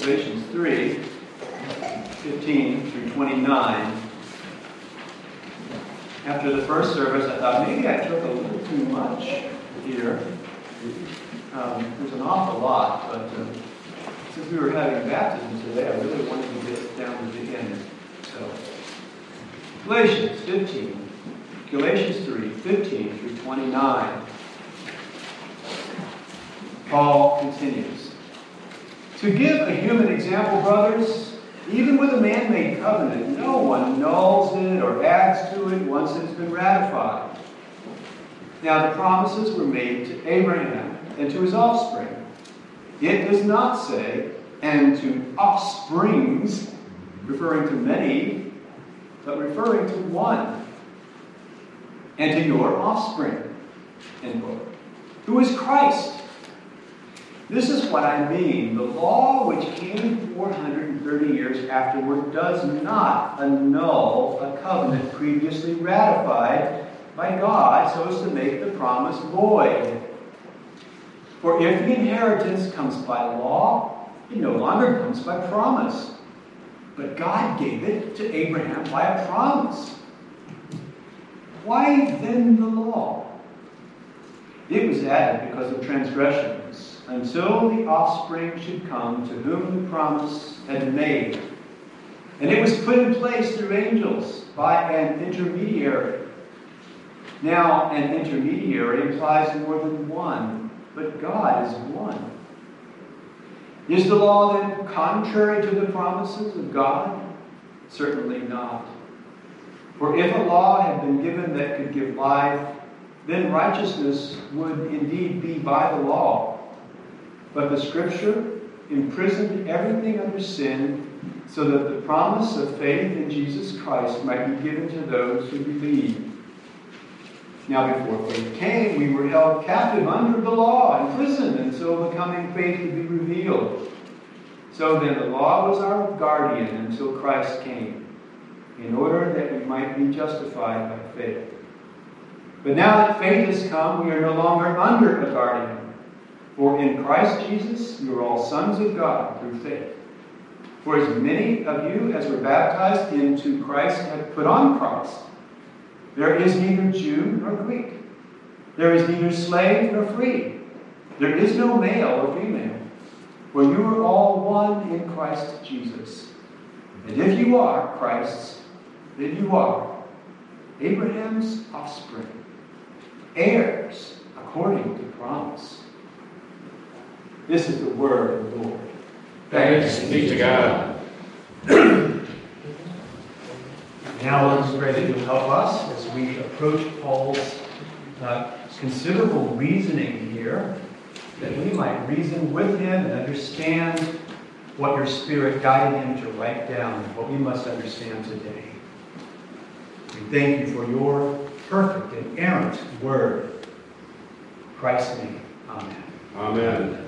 Galatians 3, 15 through 29. After the first service, I thought maybe I took a little too much here. There's an awful lot, but since we were having baptism today, I really wanted to get down to the end. So, Galatians 3, 15 through 29. Paul continues. To give a human example, brothers, even with a man-made covenant, no one annuls it or adds to it once it has been ratified. Now the promises were made to Abraham and to his offspring. It does not say, and to offsprings, referring to many, but referring to one, and to your offspring, end quote, who is Christ. This is what I mean. The law, which came 430 years afterward, does not annul a covenant previously ratified by God so as to make the promise void. For if the inheritance comes by law, it no longer comes by promise. But God gave it to Abraham by a promise. Why then the law? It was added because of transgressions, until the offspring should come to whom the promise had been made. And it was put in place through angels by an intermediary. Now, an intermediary implies more than one, but God is one. Is the law then contrary to the promises of God? Certainly not. For if a law had been given that could give life, then righteousness would indeed be by the law. But the Scripture imprisoned everything under sin, so that the promise of faith in Jesus Christ might be given to those who believe. Now before faith came, we were held captive under the law, imprisoned until the coming faith would be revealed. So then the law was our guardian until Christ came, in order that we might be justified by faith. But now that faith has come, we are no longer under a guardian. For in Christ Jesus, you are all sons of God through faith. For as many of you as were baptized into Christ have put on Christ. There is neither Jew nor Greek. There is neither slave nor free. There is no male or female. For you are all one in Christ Jesus. And if you are Christ's, then you are Abraham's offspring, heirs according to promise. This is the word of the Lord. Thanks be to God. Now let us pray that you'll help us as we approach Paul's considerable reasoning here, that we might reason with him and understand what your Spirit guided him to write down, what we must understand today. We thank you for your perfect and inerrant word. In Christ's name, amen. Amen.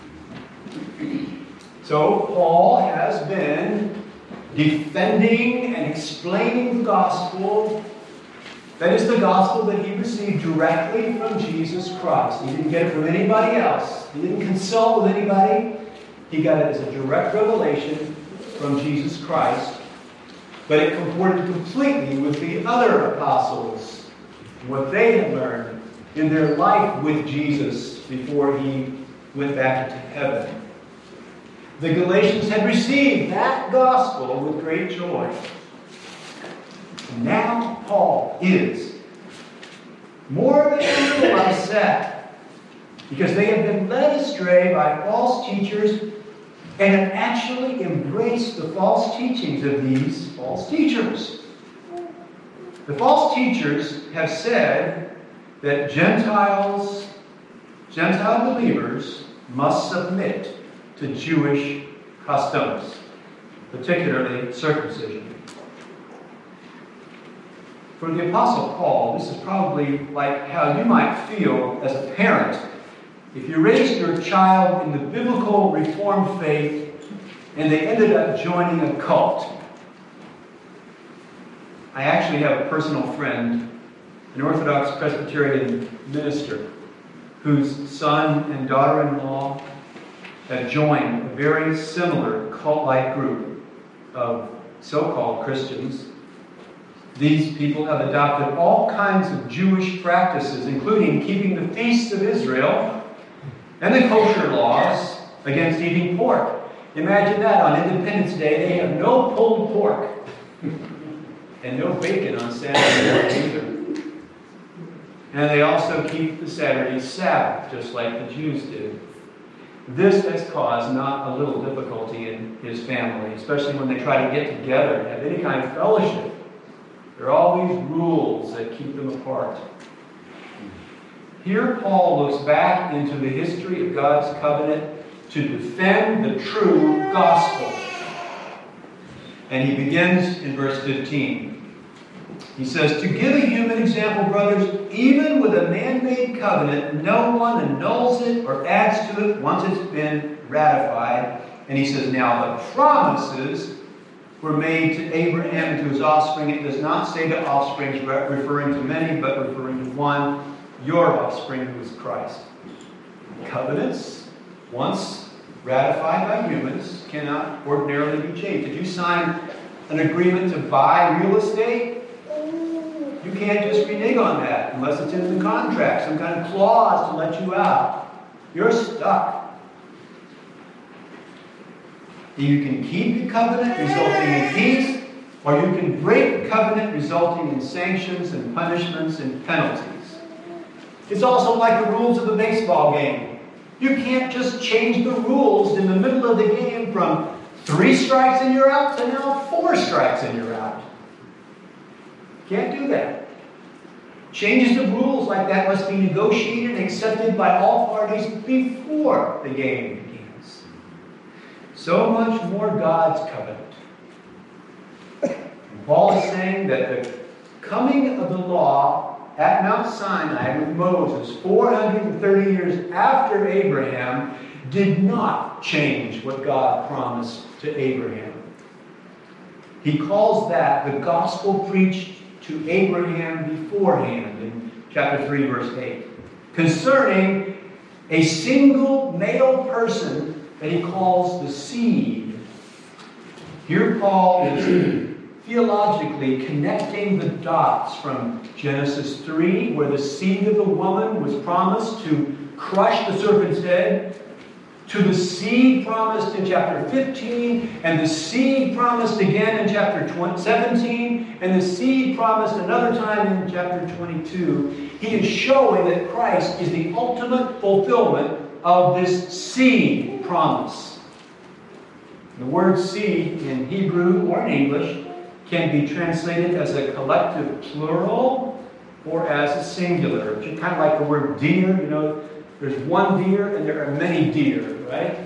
So Paul has been defending and explaining the gospel. That is the gospel that he received directly from Jesus Christ. He didn't get it from anybody else. He didn't consult with anybody. He got it as a direct revelation from Jesus Christ. But it comported completely with the other apostles, what they had learned in their life with Jesus before he went back to heaven. The Galatians had received that gospel with great joy. And now Paul is more than a little upset because they have been led astray by false teachers and have actually embraced the false teachings of these false teachers. The false teachers have said that Gentile believers must submit to Jewish customs, particularly circumcision. For the Apostle Paul, this is probably like how you might feel as a parent if you raised your child in the biblical Reformed faith and they ended up joining a cult. I actually have a personal friend, an Orthodox Presbyterian minister, whose son and daughter-in-law have joined a very similar cult-like group of so-called Christians. These people have adopted all kinds of Jewish practices, including keeping the feasts of Israel and the kosher laws against eating pork. Imagine that on Independence Day, they have no pulled pork and no bacon on Saturday morning either. And they also keep the Saturday Sabbath, just like the Jews did. This has caused not a little difficulty in his family, especially when they try to get together and have any kind of fellowship. There are all these rules that keep them apart. Here Paul looks back into the history of God's covenant to defend the true gospel. And he begins in verse 15. He says, "To give a human example, brothers, even with a man-made covenant, no one annuls it or adds to it once it's been ratified." And he says, "Now the promises were made to Abraham and to his offspring." It does not say to offspring referring to many, but referring to one, your offspring, who is Christ. Covenants, once ratified by humans, cannot ordinarily be changed. If you sign an agreement to buy real estate, you can't just renege on that unless it's in the contract, some kind of clause to let you out. You're stuck. You can keep the covenant, resulting in peace, or you can break the covenant, resulting in sanctions and punishments and penalties. It's also like the rules of a baseball game. You can't just change the rules in the middle of the game from 3 strikes and you're out to now 4 strikes and you're out. Can't do that. Changes of rules like that must be negotiated and accepted by all parties before the game begins. So much more God's covenant. And Paul is saying that the coming of the law at Mount Sinai with Moses 430 years after Abraham did not change what God promised to Abraham. He calls that the gospel preached to Abraham beforehand in chapter 3, verse 8, concerning a single male person that he calls the seed. Here Paul is theologically connecting the dots from Genesis 3, where the seed of the woman was promised to crush the serpent's head, to the seed promised in chapter 15, and the seed promised again in chapter 17, and the seed promised another time in chapter 22. He is showing that Christ is the ultimate fulfillment of this seed promise. The word seed in Hebrew or in English can be translated as a collective plural or as a singular. Kind of like the word deer, there's one deer and there are many deer, right?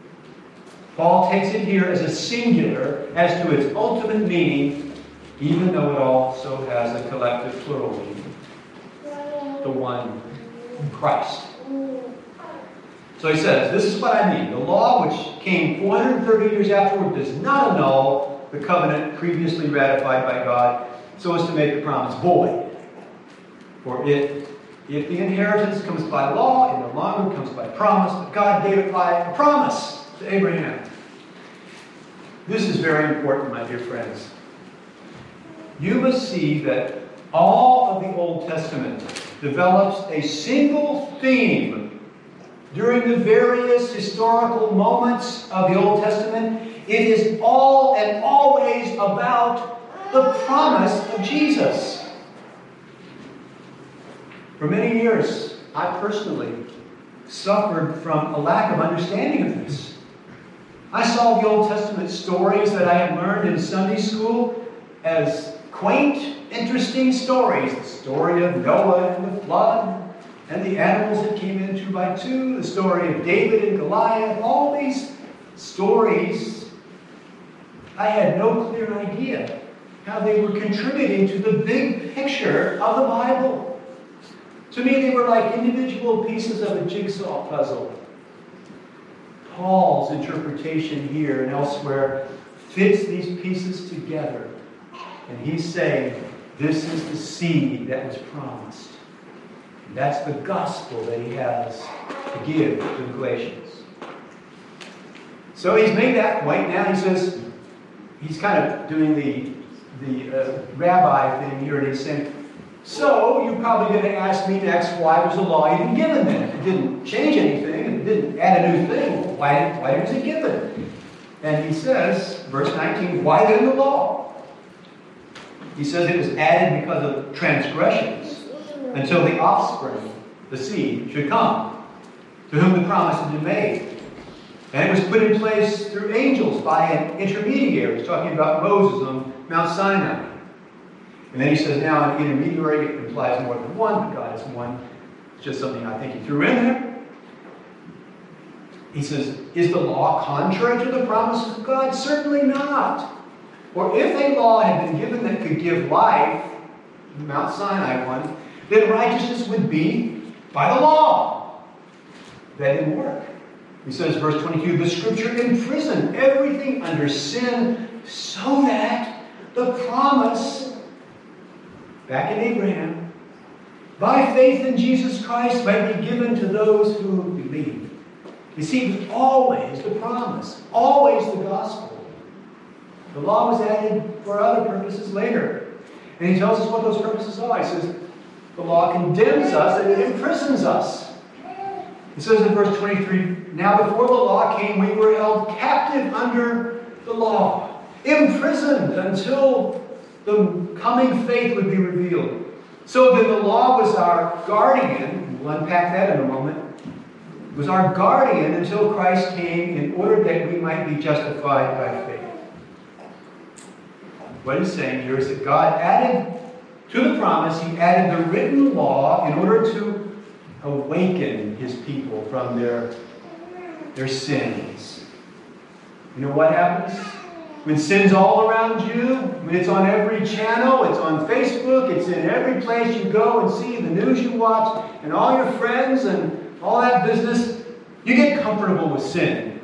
Paul takes it here as a singular as to its ultimate meaning, even though it also has a collective plural meaning. The one, Christ. So he says, this is what I mean. The law, which came 430 years afterward, does not annul the covenant previously ratified by God so as to make the promise void. For if the inheritance comes by law, it no longer comes by promise, but God gave it by a promise to Abraham. This is very important, my dear friends. You must see that all of the Old Testament develops a single theme during the various historical moments of the Old Testament. It is all and always about the promise of Jesus. For many years, I personally suffered from a lack of understanding of this. I saw the Old Testament stories that I had learned in Sunday school as quaint, interesting stories. The story of Noah and the flood, and the animals that came in 2 by 2, the story of David and Goliath, all these stories, I had no clear idea how they were contributing to the big picture of the Bible. To me, they were like individual pieces of a jigsaw puzzle. Paul's interpretation here and elsewhere fits these pieces together. And he's saying, this is the seed that was promised. And that's the gospel that he has to give to the Galatians. So he's made that point. Now he says, he's kind of doing the rabbi thing here, and he's saying, so you're probably going to ask me next, why was the law even given then? It didn't change anything, it didn't add a new thing. Why was it given? And he says, verse 19, why then the law? He says it was added because of transgressions, until the offspring, the seed, should come, to whom the promise had been made. And it was put in place through angels by an intermediary. He's talking about Moses on Mount Sinai. And then he says, now an intermediary implies more than one, but God is one. It's just something I think he threw in there. He says, is the law contrary to the promises of God? Certainly not. For if a law had been given that could give life, the Mount Sinai one, then righteousness would be by the law. That didn't work. He says, verse 22, the Scripture imprisoned everything under sin so that the promise, back in Abraham, by faith in Jesus Christ might be given to those who believe. You see, it was always the promise, always the gospel. The law was added for other purposes later. And he tells us what those purposes are. He says, the law condemns us and it imprisons us. He says in verse 23, now before the law came, we were held captive under the law, imprisoned until the coming faith would be revealed. So then the law was our guardian, we'll unpack that in a moment, was our guardian until Christ came in order that we might be justified by faith. What he's saying here is that God added to the promise, he added the written law in order to awaken his people from their sins. You know what happens? When sin's all around you, when it's on every channel, it's on Facebook, it's in every place you go and see, the news you watch, and all your friends and all that business, you get comfortable with sin.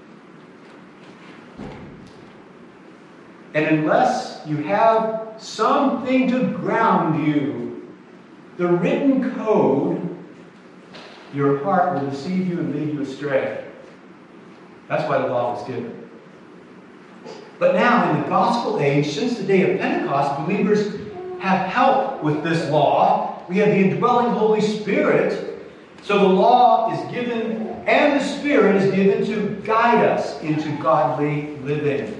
And unless you have something to ground you, the written code, your heart will deceive you and lead you astray. That's why the law was given. But now, in the gospel age, since the day of Pentecost, believers have help with this law. We have the indwelling Holy Spirit. So the law is given, and the Spirit is given to guide us into godly living.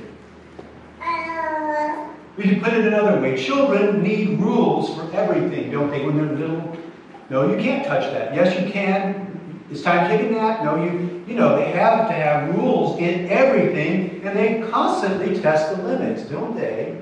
We can put it another way. Children need rules for everything, don't they, when they're little? No, you can't touch that. Yes, you can. It's time to take a nap. No, you know, they have to have rules in everything, and they constantly test the limits, don't they?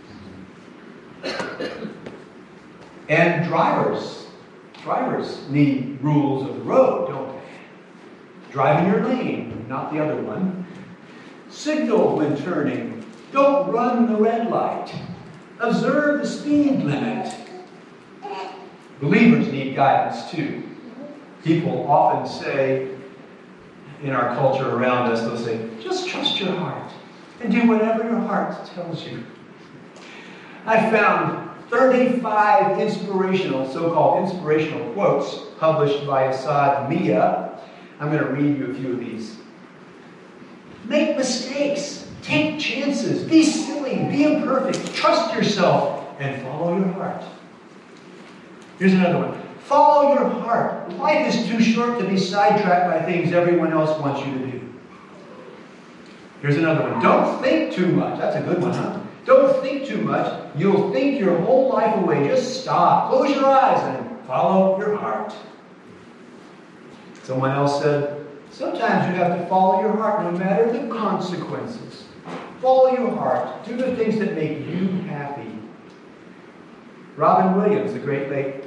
And drivers need rules of the road, don't they? Drive in your lane, not the other one. Signal when turning. Don't run the red light. Observe the speed limit. Believers need guidance too. People often say, in our culture around us, they'll say, just trust your heart and do whatever your heart tells you. I found 35 so-called inspirational quotes published by Asad Mia. I'm going to read you a few of these. Make mistakes. Take chances. Be silly. Be imperfect. Trust yourself and follow your heart. Here's another one. Follow your heart. Life is too short to be sidetracked by things everyone else wants you to do. Here's another one. Don't think too much. That's a good one, huh? Don't think too much. You'll think your whole life away. Just stop. Close your eyes and follow your heart. Someone else said, sometimes you have to follow your heart no matter the consequences. Follow your heart. Do the things that make you happy. Robin Williams, the late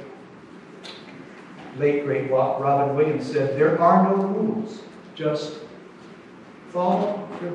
great Robin Williams said, there are no rules. Just follow your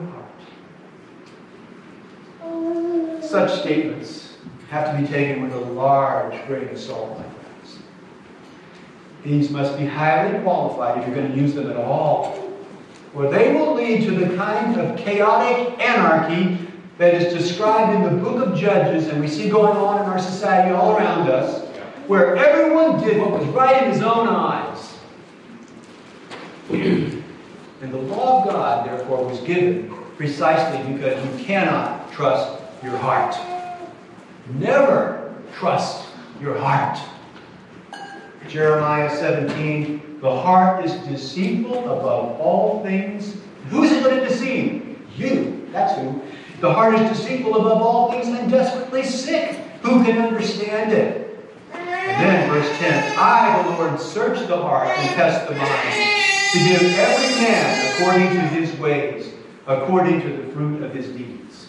heart. Such statements have to be taken with a large grain of salt, my friends. These must be highly qualified if you're going to use them at all, or they will lead to the kind of chaotic anarchy that is described in the book of Judges and we see going on in our society all around us, where everyone did what was right in his own eyes. And And the law of God, therefore, was given precisely because you cannot trust your heart. Never trust your heart. Jeremiah 17, the heart is deceitful above all things. Who's it going to deceive? You. That's who. The heart is deceitful above all things and desperately sick. Who can understand it? And then verse 10, I, the Lord, search the heart and test the mind, to give every man according to his ways, according to the fruit of his deeds.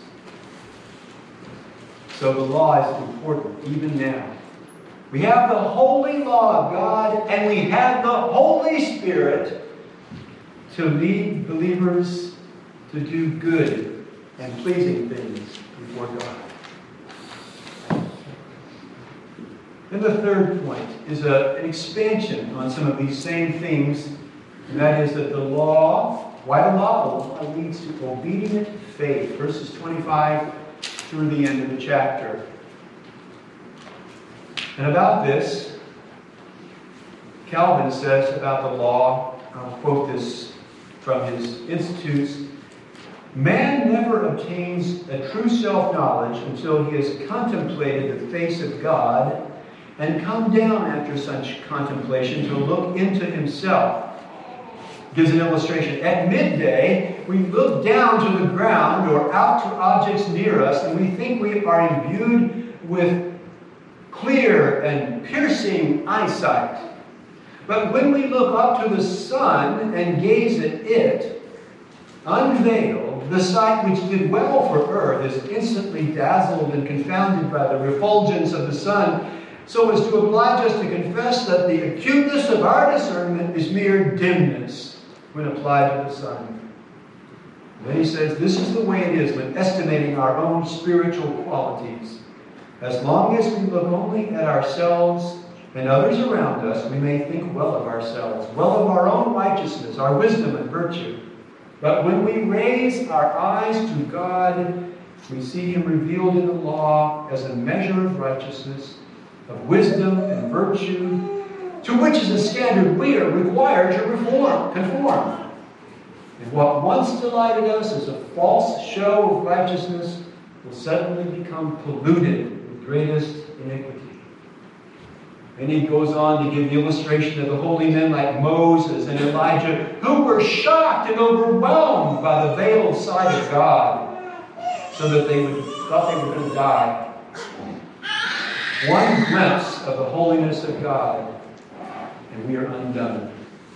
So the law is important even now. We have the holy law of God, and we have the Holy Spirit to lead believers to do good and pleasing things before God. Then the third point is an expansion on some of these same things, and that is that the law, why the law leads to obedient faith. Verses 25 through the end of the chapter. And about this, Calvin says about the law, I'll quote this from his Institutes, man never obtains a true self-knowledge until he has contemplated the face of God and come down after such contemplation to look into himself. Gives an illustration. At midday, we look down to the ground or out to objects near us, and we think we are imbued with clear and piercing eyesight. But when we look up to the sun and gaze at it, unveiled, the sight which did well for earth is instantly dazzled and confounded by the refulgence of the sun, so as to oblige us to confess that the acuteness of our discernment is mere dimness when applied to the sun. Then he says, this is the way it is when estimating our own spiritual qualities. As long as we look only at ourselves and others around us, we may think well of ourselves, well of our own righteousness, our wisdom and virtue. But when we raise our eyes to God, we see Him revealed in the law as a measure of righteousness, of wisdom and virtue, to which is a standard we are required to conform. And what once delighted us as a false show of righteousness will suddenly become polluted with greatest iniquity. And he goes on to give the illustration of the holy men like Moses and Elijah, who were shocked and overwhelmed by the veiled sight of God, so that they thought they were going to die. One glimpse of the holiness of God, and we are undone.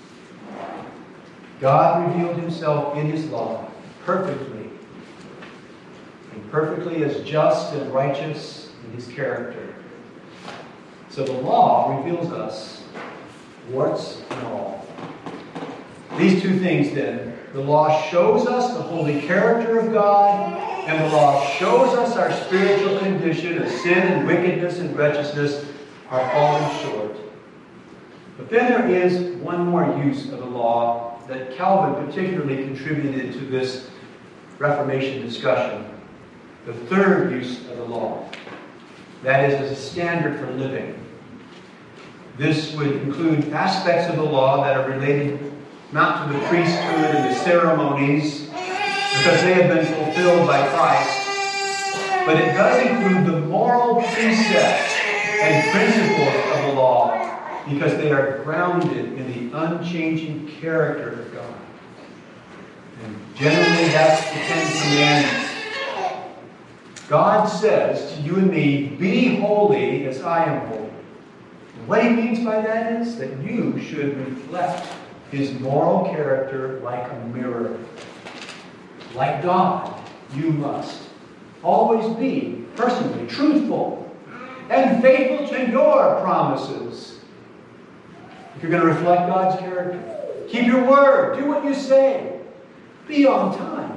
God revealed Himself in His law perfectly, and perfectly as just and righteous in His character. So the law reveals us, warts and all. These two things then, the law shows us the holy character of God, and the law shows us our spiritual condition of sin and wickedness and wretchedness are falling short. But then there is one more use of the law that Calvin particularly contributed to this Reformation discussion. The third use of the law. That is, as a standard for living. This would include aspects of the law that are related not to the priesthood and the ceremonies, because they have been fulfilled by Christ, but it does include the moral precepts and principles of the law, because they are grounded in the unchanging character of God. And generally, that's the Ten Commandments. God says to you and me, be holy as I am holy. And what He means by that is that you should reflect His moral character like a mirror. Like God, you must always be personally truthful and faithful to your promises. If you're going to reflect God's character, keep your word, do what you say, be on time.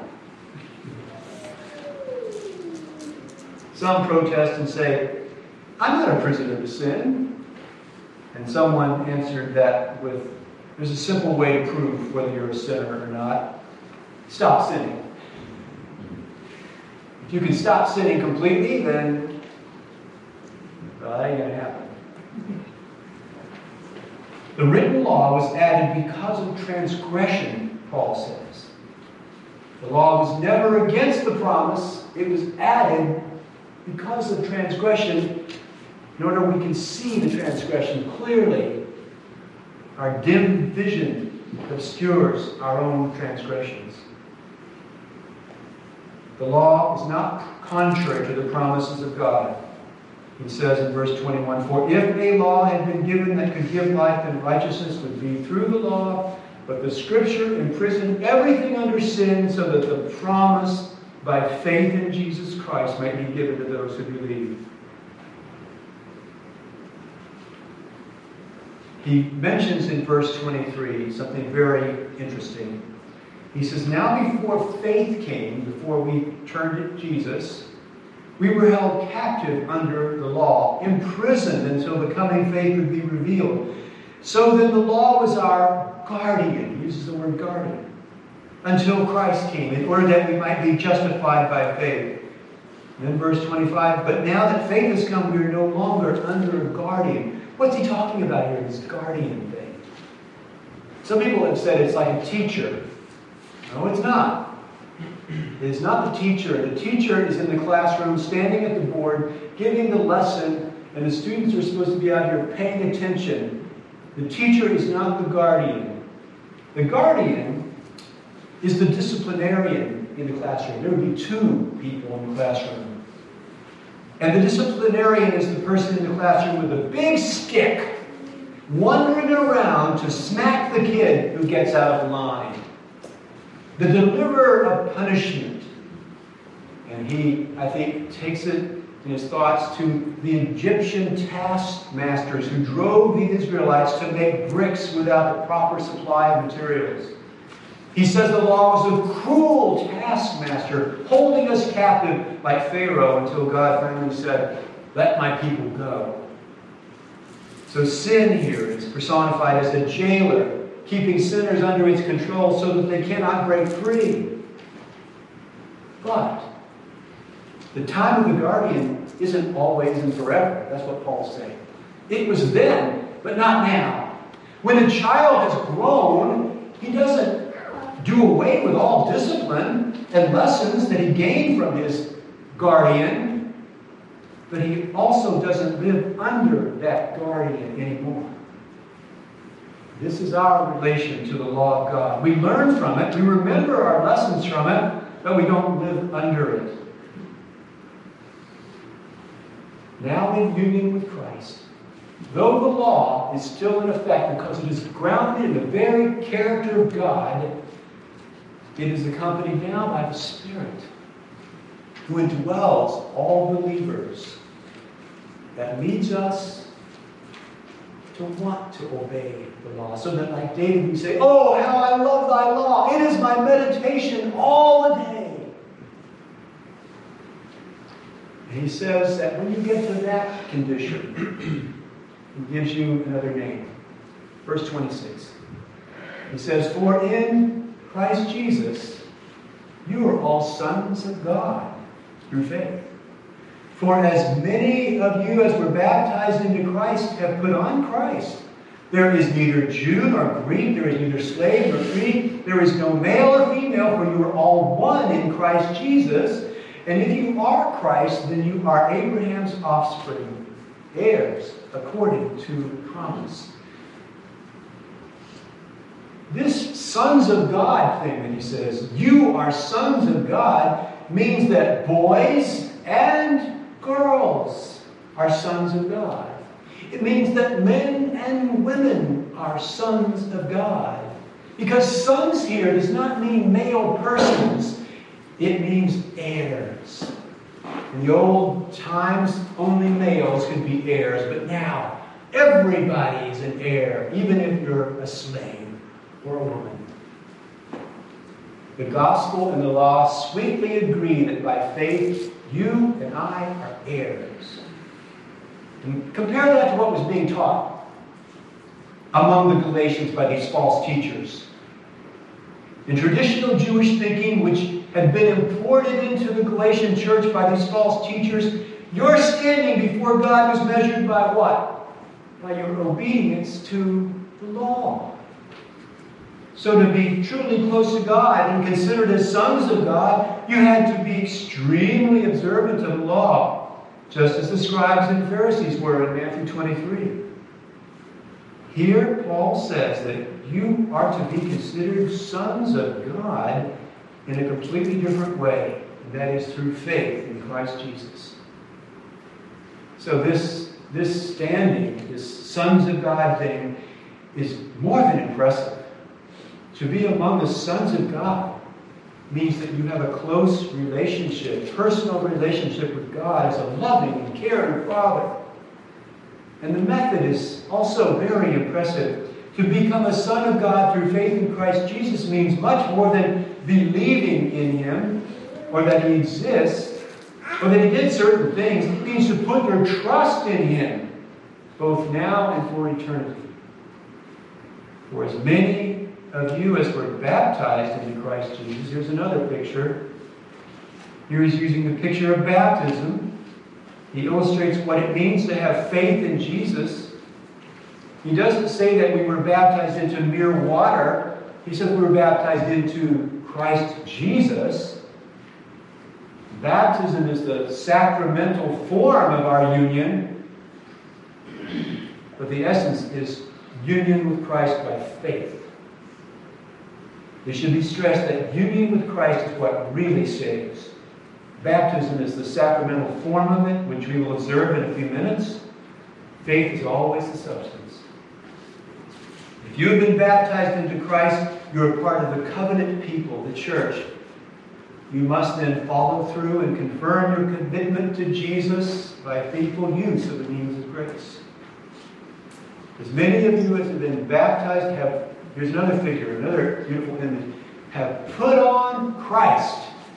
Some protest and say, I'm not a prisoner to sin. And someone answered that with, there's a simple way to prove whether you're a sinner or not. Stop sinning. If you can stop sinning completely, then that ain't going to happen. The written law was added because of transgression Paul says. The law was never against the promise. It was added because of transgression, in order we can see the transgression clearly. Our dim vision obscures our own transgressions. The law is not contrary to the promises of God. He says in verse 21, "For if a law had been given that could give life, then righteousness would be through the law. But the Scripture imprisoned everything under sin, so that the promise by faith in Jesus Christ might be given to those who believe." He mentions in verse 23 something very interesting. He says, "Now before faith came," before we turned to Jesus, "we were held captive under the law, imprisoned until the coming faith would be revealed. So then the law was our guardian," he uses the word guardian, "until Christ came, in order that we might be justified by faith." And then verse 25, "But now that faith has come, we are no longer under a guardian." What's he talking about here, this guardian thing? Some people have said it's like a teacher. No, it's not. It is not the teacher. The teacher is in the classroom, standing at the board, giving the lesson, and the students are supposed to be out here paying attention. The teacher is not the guardian. The guardian is the disciplinarian in the classroom. There would be two people in the classroom. And the disciplinarian is the person in the classroom with a big stick, wandering around to smack the kid who gets out of line. The deliverer of punishment. And he, I think, takes it in his thoughts to the Egyptian taskmasters who drove the Israelites to make bricks without the proper supply of materials. He says the law was a cruel taskmaster, holding us captive like Pharaoh until God finally said, "Let my people go." So sin here is personified as a jailer, keeping sinners under its control so that they cannot break free. But the time of the guardian isn't always and forever. That's what Paul's saying. It was then, but not now. When a child has grown, he doesn't do away with all discipline and lessons that he gained from his guardian, but he also doesn't live under that guardian anymore. This is our relation to the law of God. We learn from it, we remember our lessons from it, but we don't live under it. Now in union with Christ, though the law is still in effect because it is grounded in the very character of God, it is accompanied now by the Spirit who indwells all believers, that leads us to want to obey the law. So that like David we say, "Oh, how I love thy law. It is my meditation all the day." And he says that when you get to that condition, he gives you another name. Verse 26. He says, "For in Christ Jesus, you are all sons of God through faith. For as many of you as were baptized into Christ have put on Christ. There is neither Jew nor Greek, there is neither slave nor free, there is no male or female, for you are all one in Christ Jesus. And if you are Christ, then you are Abraham's offspring, heirs according to the promise." This sons of God thing that he says, "You are sons of God," means that boys and girls are sons of God. It means that men and women are sons of God. Because sons here does not mean male persons. It means heirs. In the old times, only males could be heirs. But now, everybody is an heir, even if you're a slave or a woman. The gospel and the law sweetly agree that by faith, you and I are heirs. And compare that to what was being taught among the Galatians by these false teachers. In traditional Jewish thinking, which had been imported into the Galatian church by these false teachers, your standing before God was measured by what? By your obedience to the law. So to be truly close to God and considered as sons of God, you had to be extremely observant of the law, just as the scribes and Pharisees were in Matthew 23. Here, Paul says that you are to be considered sons of God in a completely different way, and that is through faith in Christ Jesus. So this standing, this sons of God thing, is more than impressive. To be among the sons of God means that you have a close relationship, personal relationship with God as a loving and caring Father. And the method is also very impressive. To become a son of God through faith in Christ Jesus means much more than believing in Him, or that He exists, or that He did certain things. It means to put your trust in Him, both now and for eternity. For as many of you as were baptized into Christ Jesus, here's another picture. Here he's using the picture of baptism. He illustrates what it means to have faith in Jesus. He doesn't say that we were baptized into mere water. He says we were baptized into Christ Jesus. Baptism is the sacramental form of our union, but the essence is union with Christ by faith. It should be stressed that union with Christ is what really saves. Baptism is the sacramental form of it, which we will observe in a few minutes. Faith is always the substance. If you have been baptized into Christ, you are part of the covenant people, the church. You must then follow through and confirm your commitment to Jesus by faithful use of the means of grace. As many of you as have been baptized have, here's another figure, another beautiful image, have put on Christ.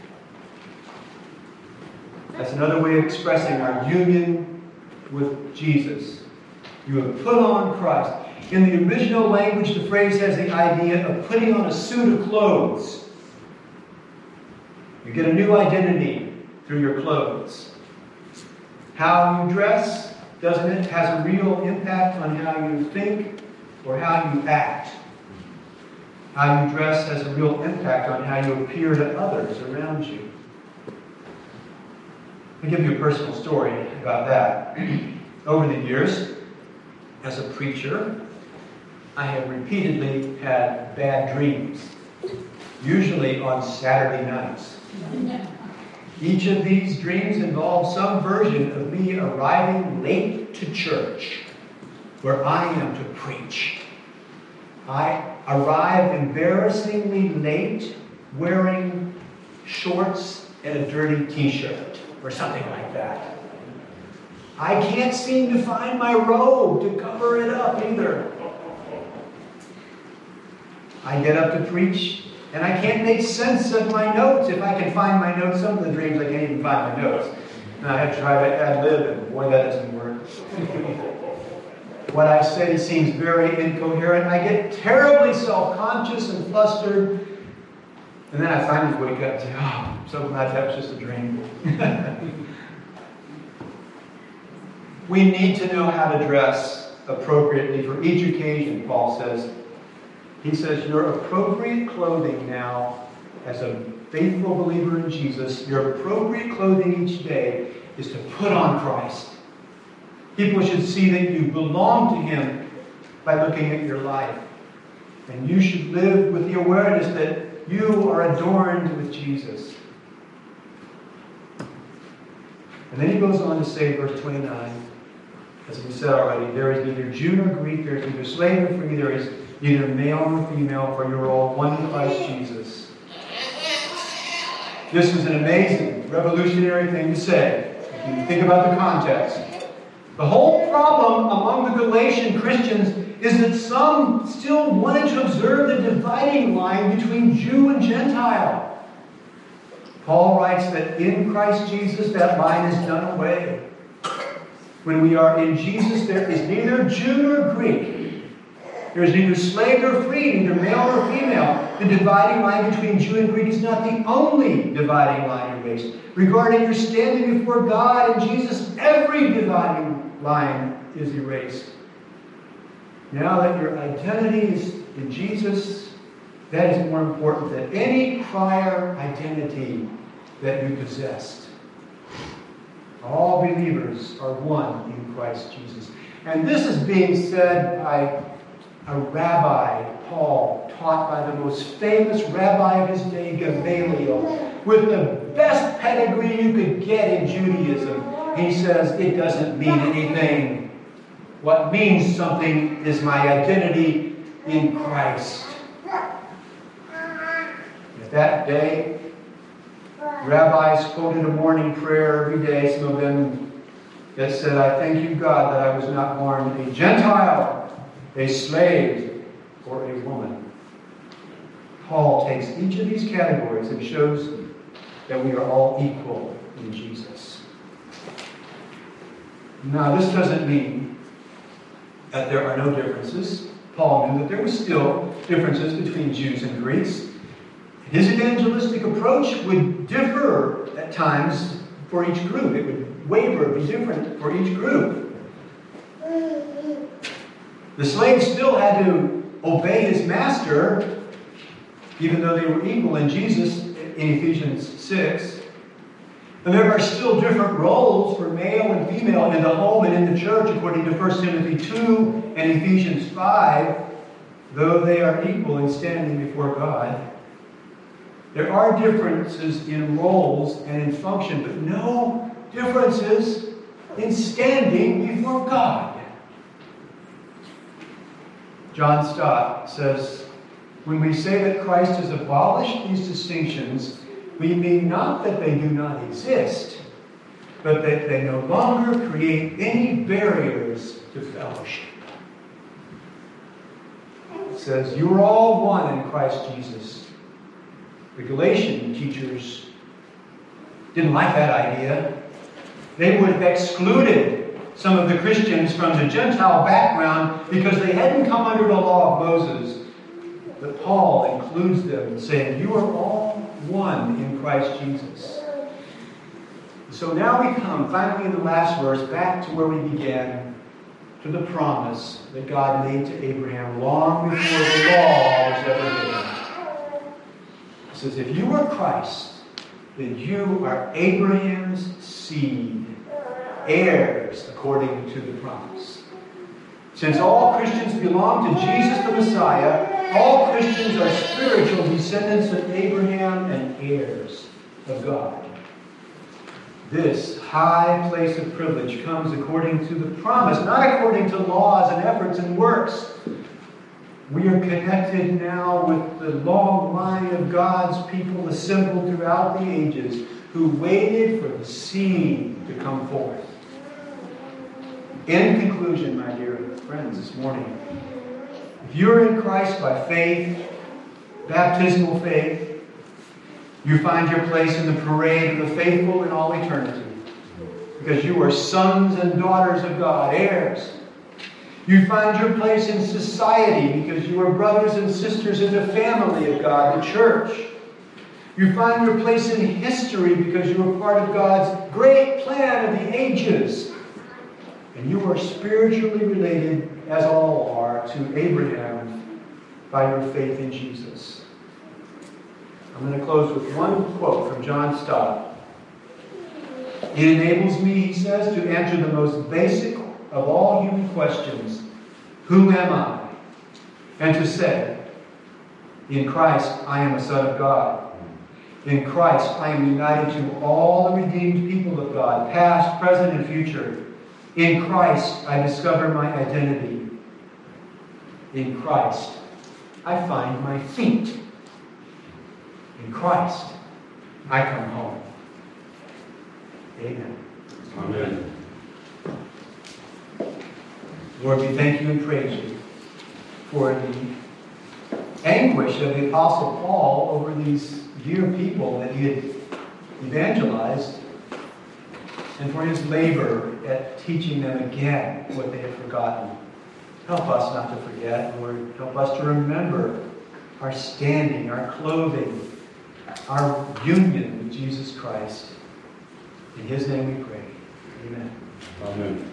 That's another way of expressing our union with Jesus. You have put on Christ. In the original language, the phrase has the idea of putting on a suit of clothes. You get a new identity through your clothes. How you dress, doesn't it, has a real impact on how you think or how you act. How you dress has a real impact on how you appear to others around you. I'll give you a personal story about that. Over the years, as a preacher, I have repeatedly had bad dreams, usually on Saturday nights. Each of these dreams involved some version of me arriving late to church, where I am to preach. I arrive embarrassingly late, wearing shorts and a dirty t-shirt, or something like that. I can't seem to find my robe to cover it up either. I get up to preach, and I can't make sense of my notes. If I can find my notes, some of the dreams I can't even find my notes. And I have to try to ad-lib, and boy, that doesn't work. What I say seems very incoherent. I get terribly self-conscious and flustered. And then I finally wake up and say, oh, I'm so glad that was just a dream. We need to know how to dress appropriately for each occasion, Paul says. He says, your appropriate clothing now, as a faithful believer in Jesus, your appropriate clothing each day is to put on Christ. People should see that you belong to Him by looking at your life. And you should live with the awareness that you are adorned with Jesus. And then he goes on to say, verse 29, as we said already, there is neither Jew nor Greek, there is neither slave nor free, there is neither male nor female, for you are all one in Christ Jesus. This is an amazing, revolutionary thing to say, if you think about the context. The whole problem among the Galatian Christians is that some still wanted to observe the dividing line between Jew and Gentile. Paul writes that in Christ Jesus that line is done away. When we are in Jesus, there is neither Jew nor Greek. There is neither slave nor free, neither male nor female. The dividing line between Jew and Greek is not the only dividing line erased. Regarding your standing before God and Jesus, every dividing line is erased. Now that your identity is in Jesus, That is more important than any prior identity that you possessed. All believers are one in Christ Jesus. And this is being said by a rabbi, Paul, taught by the most famous rabbi of his day, Gamaliel, with the best pedigree you could get in Judaism. He says, it doesn't mean anything. What means something is my identity in Christ. At that day, rabbis quoted a morning prayer every day, some of them that said, I thank you, God, that I was not born a Gentile, a slave, or a woman. Paul takes each of these categories and shows that we are all equal in Jesus. Now, this doesn't mean that there are no differences. Paul knew that there were still differences between Jews and Greeks. His evangelistic approach would differ at times for each group. It would waver, be different for each group. The slave still had to obey his master, even though they were equal in Jesus in Ephesians 6. And there are still different roles for male and female in the home and in the church, according to 1 Timothy 2 and Ephesians 5, though they are equal in standing before God. There are differences in roles and in function, but no differences in standing before God. John Stott says, when we say that Christ has abolished these distinctions, we mean not that they do not exist, but that they no longer create any barriers to fellowship. It says, you are all one in Christ Jesus. The Galatian teachers didn't like that idea. They would have excluded some of the Christians from the Gentile background because they hadn't come under the law of Moses. But Paul includes them, saying, you are all one in Christ Jesus. So now we come, finally in the last verse, back to where we began, to the promise that God made to Abraham long before the law was ever given. He says, if you are Christ, then you are Abraham's seed, heirs according to the promise. Since all Christians belong to Jesus the Messiah, all Christians are spiritual descendants of Abraham and heirs of God. This high place of privilege comes according to the promise, not according to laws and efforts and works. We are connected now with the long line of God's people assembled throughout the ages who waited for the seed to come forth. In conclusion, my dear friends, this morning, if you're in Christ by faith, baptismal faith, you find your place in the parade of the faithful in all eternity. Because you are sons and daughters of God, heirs. You find your place in society because you are brothers and sisters in the family of God, the church. You find your place in history because you are part of God's great plan of the ages. And you are spiritually related, as all are, to Abraham by your faith in Jesus. I'm going to close with one quote from John Stott. It enables me, he says, to answer the most basic of all human questions, who am I? And to say, in Christ I am a son of God. In Christ I am united to all the redeemed people of God, past, present, and future. In Christ I discover my identity. In Christ I find my feet. In Christ I come home. Amen. Amen. Lord, we thank you and praise you for the anguish of the Apostle Paul over these dear people that he had evangelized, and for his labor at teaching them again what they had forgotten. Help us not to forget, Lord. Help us to remember our standing, our clothing, our union with Jesus Christ. In his name we pray. Amen. Amen.